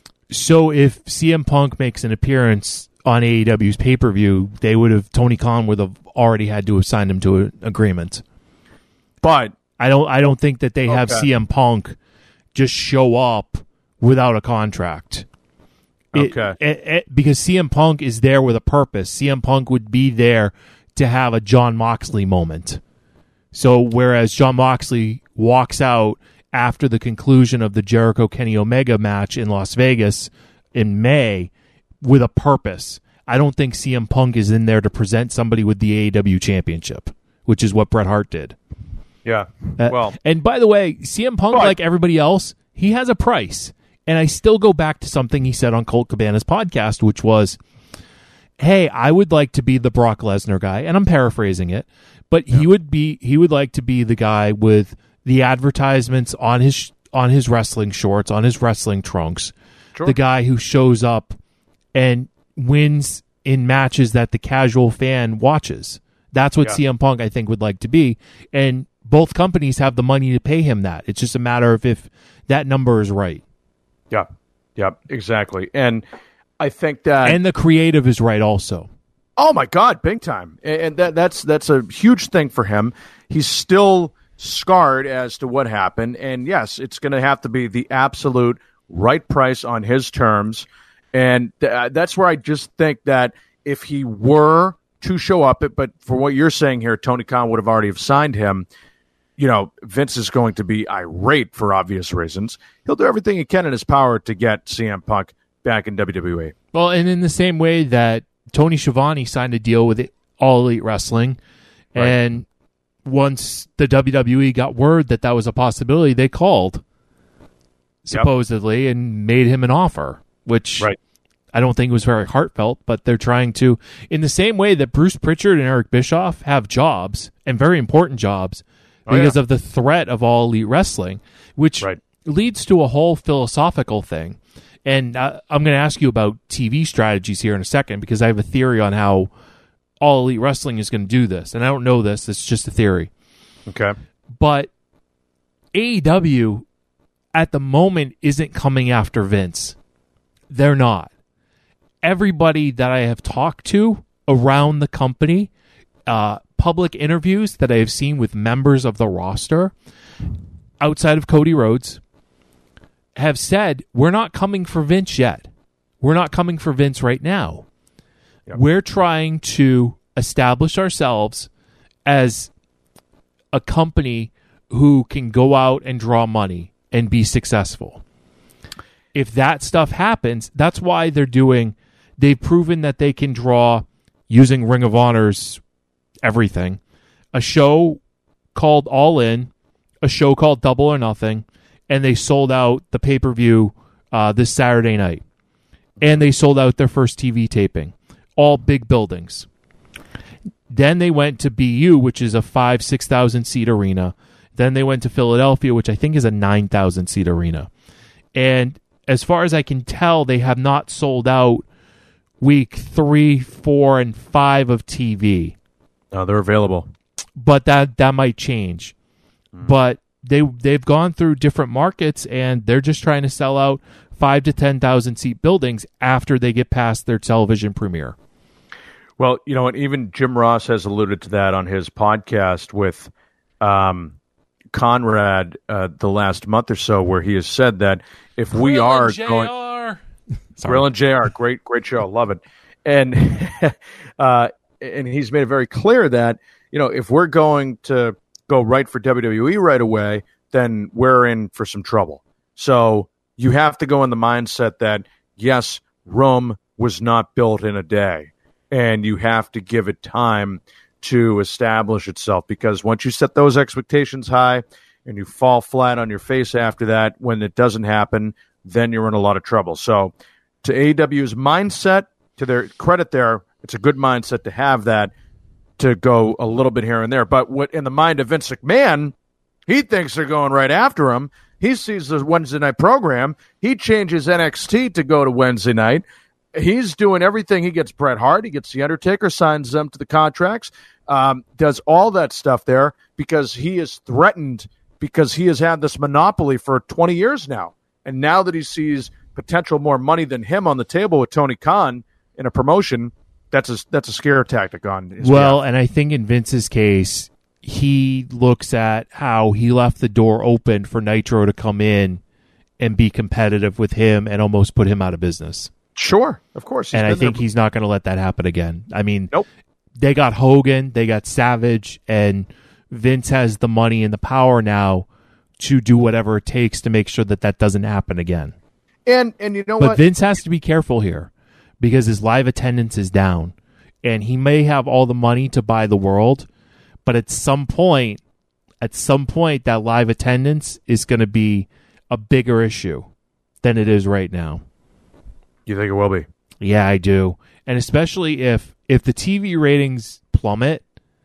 So if CM Punk makes an appearance on AEW's pay-per-view, Tony Khan would have already had to have signed him to an agreement. But I don't think that they have CM Punk just show up without a contract. Okay. Because CM Punk is there with a purpose. CM Punk would be there to have a Jon Moxley moment. So whereas Jon Moxley walks out after the conclusion of the Jericho-Kenny Omega match in Las Vegas in May with a purpose, I don't think CM Punk is in there to present somebody with the AEW championship, which is what Bret Hart did. Yeah. And by the way, CM Punk, like everybody else, he has a price. And I still go back to something he said on Colt Cabana's podcast, which was, hey, I would like to be the Brock Lesnar guy, and I'm paraphrasing it, but he would like to be the guy with the advertisements on his wrestling shorts, on his wrestling trunks, the guy who shows up and wins in matches that the casual fan watches. That's what CM Punk, I think, would like to be. And both companies have the money to pay him that. It's just a matter of if that number is right. Yeah, exactly. And I think that... And the creative is right also. Oh, my God, big time. And that's a huge thing for him. He's still scarred as to what happened. And, yes, it's going to have to be the absolute right price on his terms. And that's where I just think that if he were to show up, but for what you're saying here, Tony Khan would have already signed him. Vince is going to be irate for obvious reasons. He'll do everything he can in his power to get CM Punk back in WWE. Well, and in the same way that Tony Schiavone signed a deal with All Elite Wrestling, and once the WWE got word that was a possibility, they called, supposedly, and made him an offer, which I don't think was very heartfelt, but they're trying to, in the same way that Bruce Pritchard and Eric Bischoff have jobs, and very important jobs, because of the threat of All Elite Wrestling, which leads to a whole philosophical thing. And I'm going to ask you about TV strategies here in a second, because I have a theory on how All Elite Wrestling is going to do this. And I don't know this. It's just a theory. Okay. But AEW, at the moment, isn't coming after Vince. They're not. Everybody that I have talked to around the company, public interviews that I have seen with members of the roster outside of Cody Rhodes have said, we're not coming for Vince yet. We're not coming for Vince right now. We're trying to establish ourselves as a company who can go out and draw money and be successful. If that stuff happens, that's why they've proven that they can draw, using Ring of Honor's everything, a show called All In, a show called Double or Nothing, and they sold out the pay-per-view this Saturday night. And they sold out their first TV taping. All big buildings. Then they went to BU, which is a 6,000 seat arena. Then they went to Philadelphia, which I think is a 9,000 seat arena. And as far as I can tell, they have not sold out week 3, 4, and 5 of TV. Oh, they're available. But that might change. But they've gone through different markets, and they're just trying to sell out 5,000 to 10,000 seat buildings after they get past their television premiere. Well, and even Jim Ross has alluded to that on his podcast with Conrad the last month or so, where he has said that if we are going... Grill and JR, great show, love it. And and he's made it very clear that, if we're going to go right for WWE right away, then we're in for some trouble. So you have to go in the mindset that, yes, Rome was not built in a day, and you have to give it time to establish itself, because once you set those expectations high and you fall flat on your face after that, when it doesn't happen, then you're in a lot of trouble. So to AEW's mindset, to their credit there, it's a good mindset to have that, to go a little bit here and there. But what in the mind of Vince McMahon, he thinks they're going right after him. He sees the Wednesday night program. He changes NXT to go to Wednesday night. He's doing everything. He gets Bret Hart. He gets The Undertaker, signs them to the contracts, does all that stuff there because he is threatened, because he has had this monopoly for 20 years now. And now that he sees potential more money than him on the table with Tony Khan in a promotion, that's a scare tactic on his behalf. And I think in Vince's case, he looks at how he left the door open for Nitro to come in and be competitive with him and almost put him out of business. Sure, of course. And I think he's not going to let that happen again. I mean, nope. They got Hogan, they got Savage, and Vince has the money and the power now to do whatever it takes to make sure that that doesn't happen again. And you know but what? Vince has to be careful here because his live attendance is down. And he may have all the money to buy the world, but at some point, that live attendance is going to be a bigger issue than it is right now. You think it will be? Yeah, I do. And especially if the TV ratings plummet's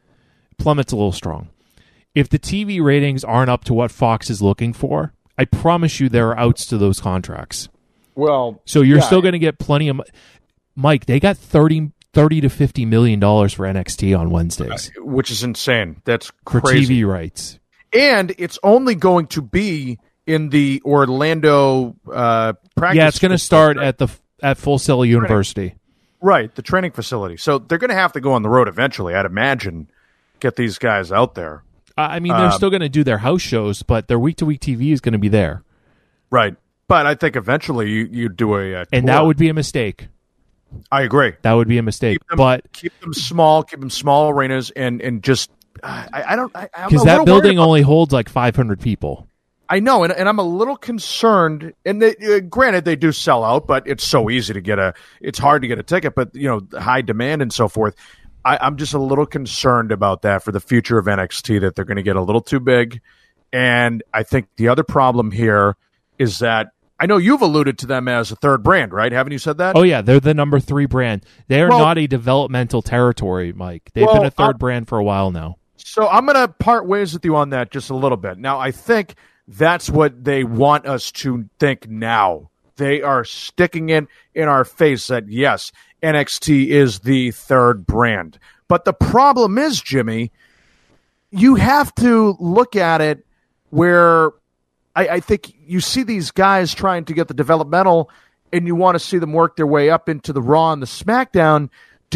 a little strong. If the TV ratings aren't up to what Fox is looking for, I promise you there are outs to those contracts. Well, so you're still going to get plenty of Mike, they got $30 to $50 million for NXT on Wednesdays, which is insane. That's for crazy. TV rights. And it's only going to be in the Orlando practice. Yeah, it's going to start at Full Sail University. Right, the training facility. So they're going to have to go on the road eventually, I'd imagine, get these guys out there. I mean, they're still going to do their house shows, but their week-to-week TV is going to be there. Right. But I think eventually you do a and tour. that would be a mistake. I agree. That would be a mistake. Keep them small arenas, and just I don't because that building only holds like 500 people. I know, and I'm a little concerned. And granted, they do sell out, but it's so easy to get it's hard to get a ticket. But high demand and so forth. I'm just a little concerned about that for the future of NXT, that they're going to get a little too big. And I think the other problem here is that I know you've alluded to them as a third brand, right? Haven't you said that? Oh, yeah. They're the number 3 brand. They are not a developmental territory, Mike. They've been a third brand for a while now. So I'm going to part ways with you on that just a little bit. Now, I think that's what they want us to think now. They are sticking it in our face that, yes, NXT is the third brand. But the problem is, Jimmy, you have to look at it where I think you see these guys trying to get the developmental and you want to see them work their way up into the Raw and the SmackDown.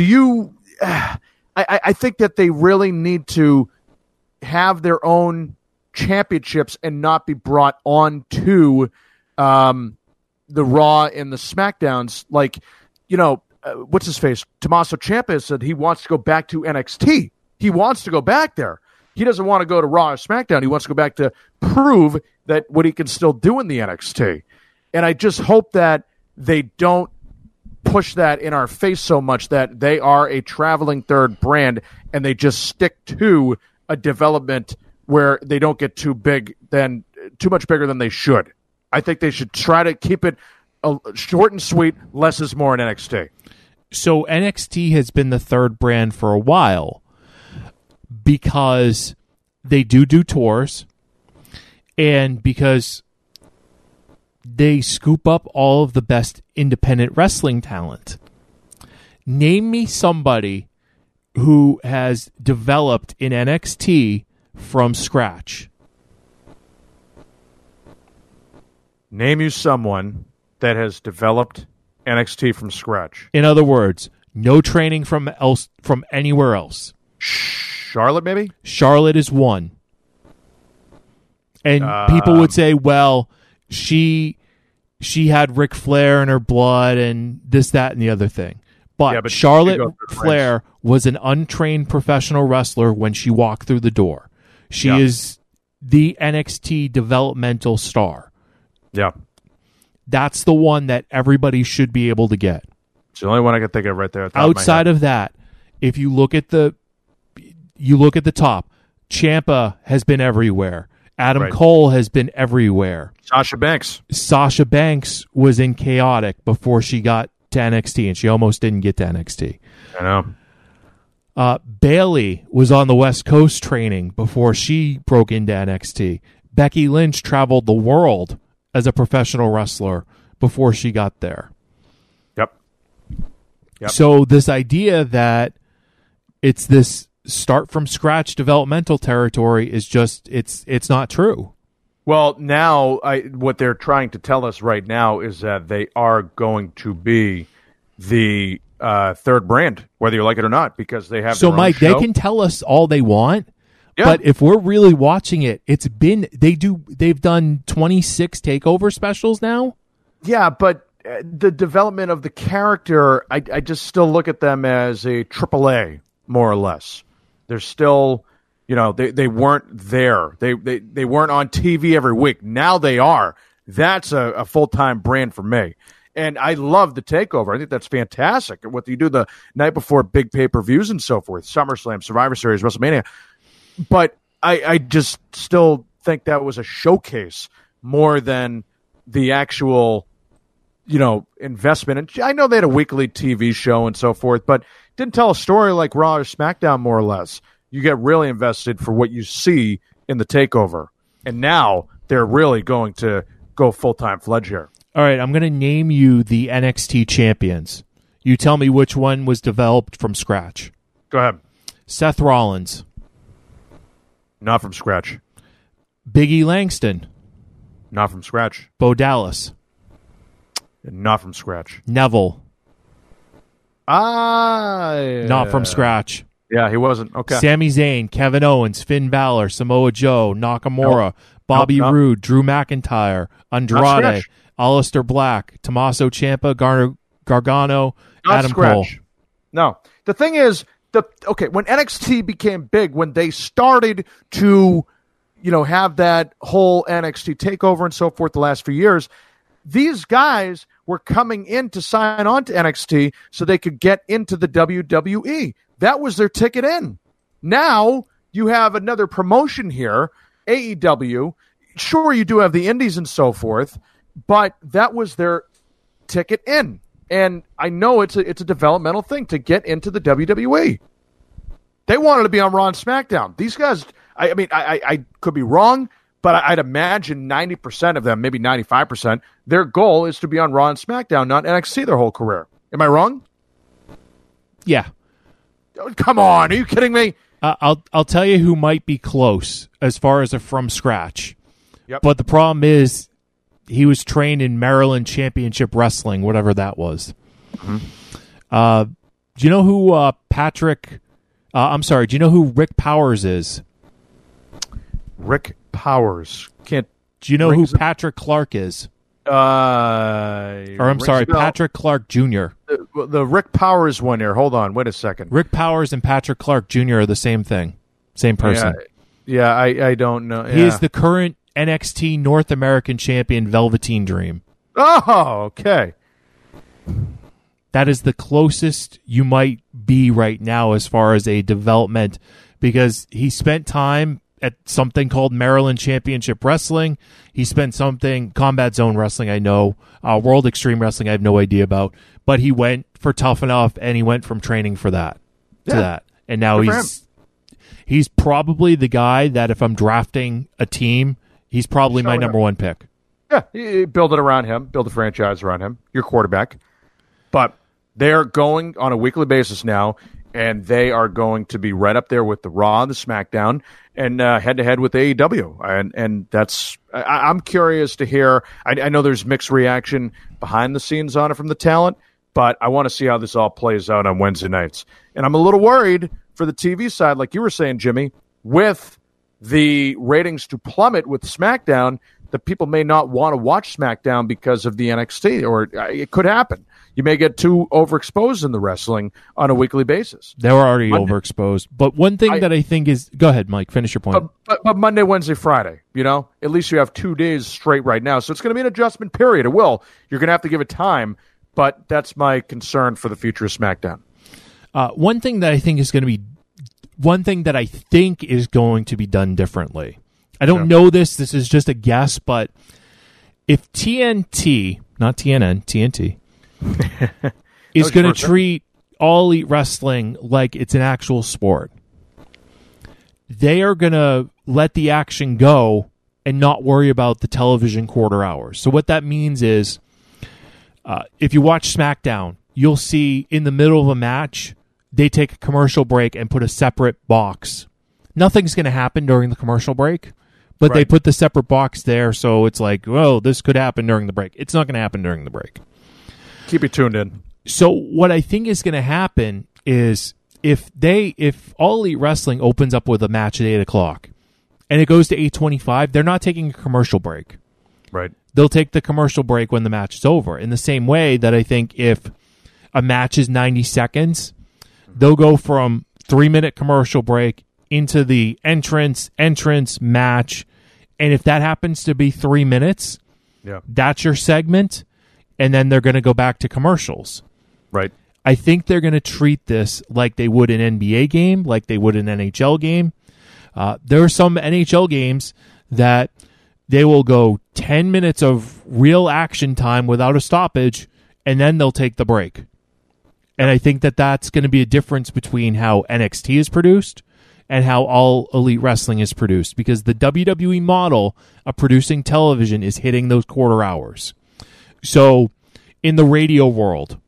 I think that they really need to have their own championships and not be brought on to the Raw and the SmackDowns. Like, what's his face? Tommaso Ciampa said he wants to go back to NXT. He wants to go back there. He doesn't want to go to Raw or SmackDown. He wants to go back to prove that what he can still do in the NXT. And I just hope that they don't push that in our face so much that they are a traveling third brand and they just stick to a development where they don't get too much bigger than they should. I think they should try to keep it short and sweet. Less is more in NXT. So NXT has been the third brand for a while because they do tours and because they scoop up all of the best independent wrestling talent. Name me somebody who has developed in NXT from scratch. Name you someone that has developed NXT from scratch. In other words, no training from anywhere else. Charlotte, maybe? Charlotte is one. And people would say, well, she had Ric Flair in her blood and this, that, and the other thing. But Charlotte Flair was an untrained professional wrestler when she walked through the door. She is the NXT developmental star. Yeah. That's the one that everybody should be able to get. It's the only one I can think of right there. Outside of that, if you look at the top, Ciampa has been everywhere. Adam Cole has been everywhere. Sasha Banks was in Chaotic before she got to NXT, and she almost didn't get to NXT. I know. Bayley was on the West Coast training before she broke into NXT. Becky Lynch traveled the world as a professional wrestler before she got there. Yep. So this idea that it's this start from scratch developmental territory is just it's not true. Well, now what they're trying to tell us right now is that they are going to be the third brand, whether you like it or not, because they have. So, their own Mike, show. they can tell us all they want, Yeah. but if we're really watching it, they've done 26 takeover specials now. Yeah, but the development of the character, I just still look at them as a AAA, more or less. They're still, they weren't there. They weren't on TV every week. Now they are. That's a full-time brand for me. And I love the takeover. I think that's fantastic. What you do the night before big pay-per-views and so forth, SummerSlam, Survivor Series, WrestleMania. But I just still think that was a showcase more than the actual, investment. And I know they had a weekly TV show and so forth, but didn't tell a story like Raw or SmackDown, more or less. You get really invested for what you see in the takeover. And now they're really going to go full-time fledged here. All right, I'm going to name you the NXT champions. You tell me which one was developed from scratch. Go ahead. Seth Rollins. Not from scratch. Big E Langston. Not from scratch. Bo Dallas. Not from scratch. Neville. Not from scratch. Yeah, he wasn't. Okay. Sami Zayn, Kevin Owens, Finn Balor, Samoa Joe, Nakamura, Bobby Nope. Roode, Drew McIntyre, Andrade, Aleister Black, Tommaso Ciampa, Gargano, Not Adam scratch. Cole. No. The thing is, when NXT became big, when they started to, have that whole NXT takeover and so forth the last few years, these guys were coming in to sign on to NXT so they could get into the WWE. That was their ticket in. Now you have another promotion here, AEW. Sure, you do have the indies and so forth, but that was their ticket in. And I know it's a developmental thing to get into the WWE. They wanted to be on Raw and SmackDown. These guys, I could be wrong, but I'd imagine 90% of them, maybe 95%, their goal is to be on Raw and SmackDown, not NXT their whole career. Am I wrong? Yeah. Come on, are you kidding me? I'll tell you who might be close as far as a from scratch. Yep. But the problem is he was trained in Maryland Championship Wrestling, whatever that was. Mm-hmm. Do you know who do you know who Rick Powers is? Rick Powers. Do you know who Patrick Clark is? Patrick Clark Jr. The Rick Powers one here. Hold on. Wait a second. Rick Powers and Patrick Clark Jr. are the same thing. Same person. Yeah, I don't know. He is the current NXT North American champion, Velveteen Dream. Oh, okay. That is the closest you might be right now as far as a development, because he spent time at something called Maryland Championship Wrestling. He spent something, Combat Zone Wrestling, I know. World Extreme Wrestling, I have no idea about. But he went for Tough Enough, and he went from training for that to that. And now he's probably the guy that if I'm drafting a team, he's probably my number one pick. Yeah, you build it around him, build a franchise around him, your quarterback. But they're going on a weekly basis now, and they are going to be right up there with the Raw and the SmackDown, and head-to-head with AEW. And that's I'm curious to hear. I know there's mixed reaction behind the scenes on it from the talent, but I want to see how this all plays out on Wednesday nights. And I'm a little worried for the TV side, like you were saying, Jimmy, with the ratings to plummet with SmackDown, that people may not want to watch SmackDown because of the NXT, or it could happen. You may get too overexposed in the wrestling on a weekly basis. They were already overexposed. But one thing that I think is... Go ahead, Mike. Finish your point. But Monday, Wednesday, Friday, at least you have 2 days straight right now. So it's going to be an adjustment period. It will. You're going to have to give it time. But that's my concern for the future of SmackDown. One thing that I think is going to be done differently. I don't know this. This is just a guess. But if TNT, not TNN, TNT... is going to treat All Elite Wrestling like it's an actual sport. They are going to let the action go and not worry about the television quarter hours. So what that means is, if you watch SmackDown, you'll see in the middle of a match, they take a commercial break and put a separate box. Nothing's going to happen during the commercial break, but they put the separate box there, so it's like, oh, this could happen during the break. It's not going to happen during the break. Keep it tuned in. So what I think is going to happen is if All Elite Wrestling opens up with a match at 8 o'clock and it goes to 8:25, they're not taking a commercial break. Right. They'll take the commercial break when the match is over. In the same way that I think if a match is 90 seconds, they'll go from 3-minute commercial break into the entrance match. And if that happens to be 3 minutes, that's your segment. And then they're going to go back to commercials. Right. I think they're going to treat this like they would an NBA game, like they would an NHL game. There are some NHL games that they will go 10 minutes of real action time without a stoppage, and then they'll take the break. And I think that that's going to be a difference between how NXT is produced and how All Elite Wrestling is produced, because the WWE model of producing television is hitting those quarter hours. So, in the radio world,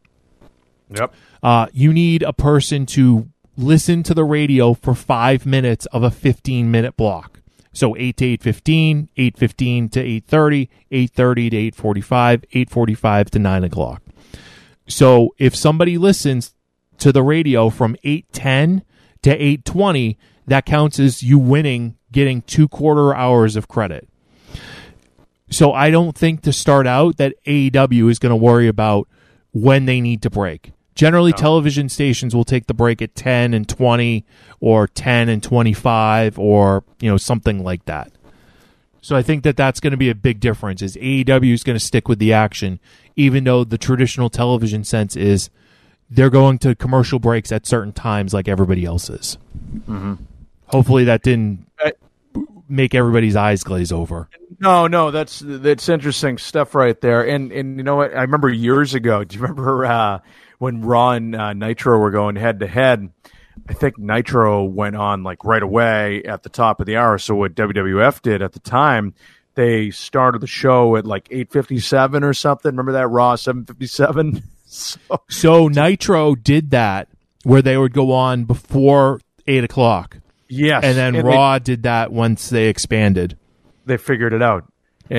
you need a person to listen to the radio for 5 minutes of a 15-minute block. So 8 to 8:15, 8:15 to 8:30, 8:30 to 8:45, 8:45 to 9 o'clock. So if somebody listens to the radio from 8:10 to 8:20, that counts as you winning, getting 2 quarter hours of credit. So I don't think to start out that AEW is going to worry about when they need to break. Generally, television stations will take the break at 10 and 20 or 10 and 25 or, something like that. So I think that that's going to be a big difference, is AEW is going to stick with the action, even though the traditional television sense is they're going to commercial breaks at certain times like everybody else is. Mm-hmm. Hopefully that didn't make everybody's eyes glaze over. No, that's interesting stuff right there. And you know what? I remember years ago. Do you remember when Raw and Nitro were going head to head? I think Nitro went on like right away at the top of the hour. So what WWF did at the time, they started the show at like 8:57 or something. Remember that? Raw 7:57. So Nitro did that where they would go on before 8 o'clock. Yes. And then Raw did that once they expanded. They figured it out.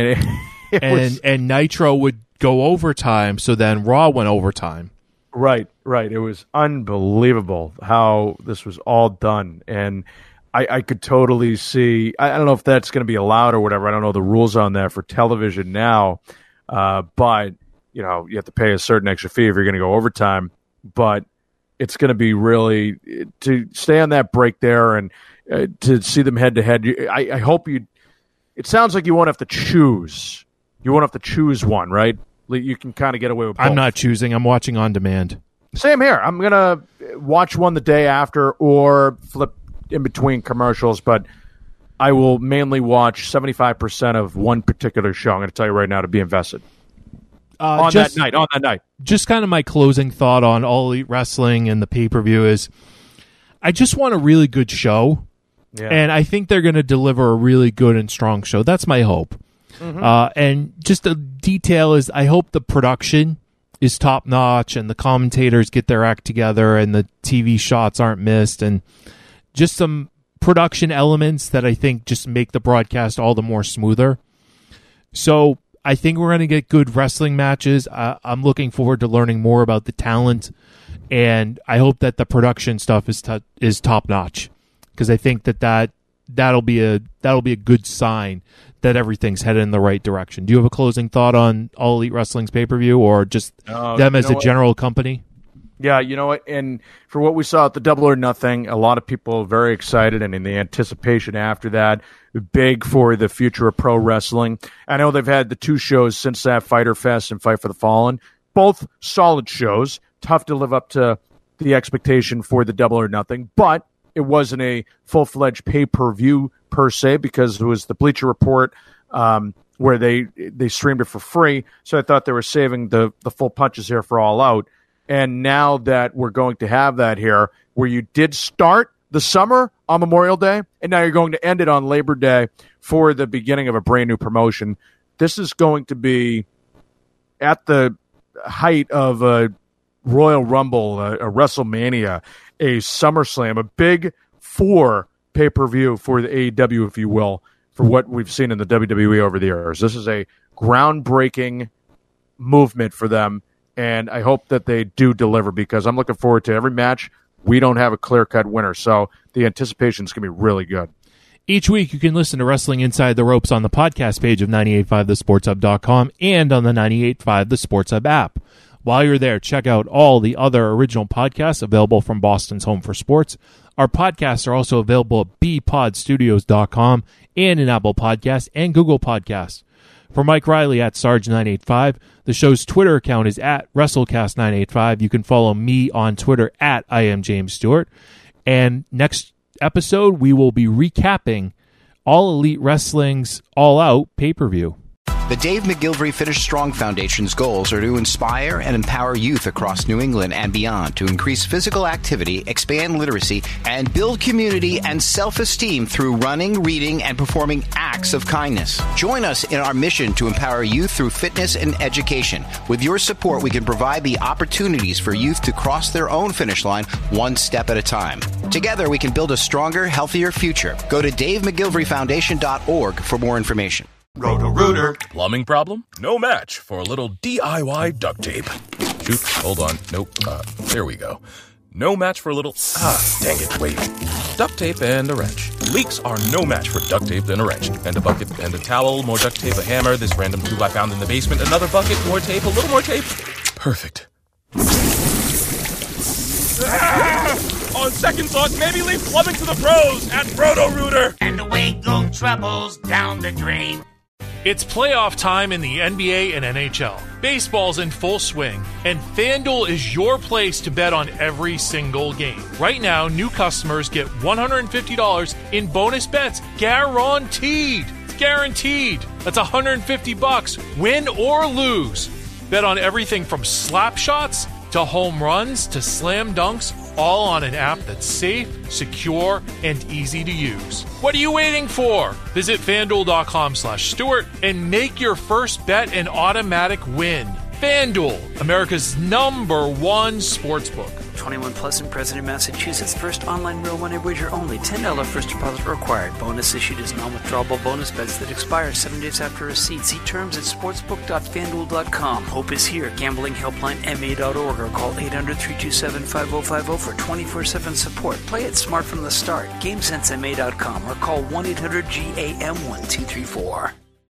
And Nitro would go overtime, so then Raw went overtime. Right. It was unbelievable how this was all done. And I could totally see, I don't know if that's going to be allowed or whatever. I don't know the rules on that for television now. But, you have to pay a certain extra fee if you're going to go overtime. But it's going to be really, to stay on that break there and to see them head to head. I hope it sounds like you won't have to choose. You won't have to choose one, right? You can kind of get away with both. I'm not choosing. I'm watching on demand. Same here. I'm going to watch one the day after or flip in between commercials, but I will mainly watch 75% of one particular show. I'm going to tell you right now to be invested. On that night. Just kind of my closing thought on All Elite Wrestling and the pay-per-view is I just want a really good show. Yeah. And I think they're going to deliver a really good and strong show. That's my hope. Mm-hmm. And just the detail is I hope the production is top-notch and the commentators get their act together and the TV shots aren't missed, and just some production elements that I think just make the broadcast all the more smoother. So I think we're going to get good wrestling matches. I'm looking forward to learning more about the talent, and I hope that the production stuff is top-notch, because I think that that'll be a good sign that everything's headed in the right direction. Do you have a closing thought on All Elite Wrestling's pay-per-view, or just them as a general company? Yeah, you know what? And for what we saw at the Double or Nothing, a lot of people very excited, and in the anticipation after that, big for the future of pro wrestling. I know they've had the 2 shows since that, Fyter Fest and Fight for the Fallen. Both solid shows. Tough to live up to the expectation for the Double or Nothing, but it wasn't a full-fledged pay-per-view per se, because it was the Bleacher Report where they streamed it for free. So I thought they were saving the full punches here for All Out. And now that we're going to have that here, where you did start the summer on Memorial Day, and now you're going to end it on Labor Day for the beginning of a brand new promotion, this is going to be at the height of a Royal Rumble, a WrestleMania, a SummerSlam, a big 4 pay-per-view for the AEW, if you will, for what we've seen in the WWE over the years. This is a groundbreaking movement for them, and I hope that they do deliver, because I'm looking forward to every match. We don't have a clear-cut winner, so the anticipation is going to be really good. Each week, you can listen to Wrestling Inside the Ropes on the podcast page of 985thesportshub.com and on the 985 The Sports Hub app. While you're there, check out all the other original podcasts available from Boston's Home for Sports. Our podcasts are also available at bpodstudios.com and in Apple Podcasts and Google Podcasts. For Mike Riley at Sarge985, the show's Twitter account is at WrestleCast985. You can follow me on Twitter at IamJamesStewart. And next episode, we will be recapping All Elite Wrestling's All Out pay-per-view. The Dave McGilvery Finish Strong Foundation's goals are to inspire and empower youth across New England and beyond to increase physical activity, expand literacy, and build community and self-esteem through running, reading, and performing acts of kindness. Join us in our mission to empower youth through fitness and education. With your support, we can provide the opportunities for youth to cross their own finish line one step at a time. Together, we can build a stronger, healthier future. Go to DaveMcGilveryFoundation.org for more information. Roto-Rooter. Plumbing problem? No match for a little DIY duct tape. Shoot, hold on. Nope. There we go. No match for a little... dang it, wait. Duct tape and a wrench. Leaks are no match for duct tape and a wrench. And a bucket and a towel, more duct tape, a hammer, this random tool I found in the basement, another bucket, more tape, a little more tape. Perfect. On second thought, maybe leave plumbing to the pros at Roto-Rooter. And away go troubles down the drain. It's playoff time in the NBA and NHL. Baseball's in full swing, and FanDuel is your place to bet on every single game. Right now, new customers get $150 in bonus bets guaranteed. It's guaranteed. That's $150, win or lose. Bet on everything from slap shots to home runs to slam dunks, all on an app that's safe, secure, and easy to use. What are you waiting for? Visit FanDuel.com/Stewart and make your first bet an automatic win. FanDuel, America's #1 sportsbook. 21 plus and present in Massachusetts. First online real money wager only. $10 first deposit required. Bonus issued as non-withdrawable bonus bets that expire 7 days after receipt. See terms at sportsbook.fanduel.com. Hope is here. Gambling helpline ma.org or call 800-327-5050 for 24/7 support. Play it smart from the start. GameSenseMA.com or call 1-800-GAM-1234.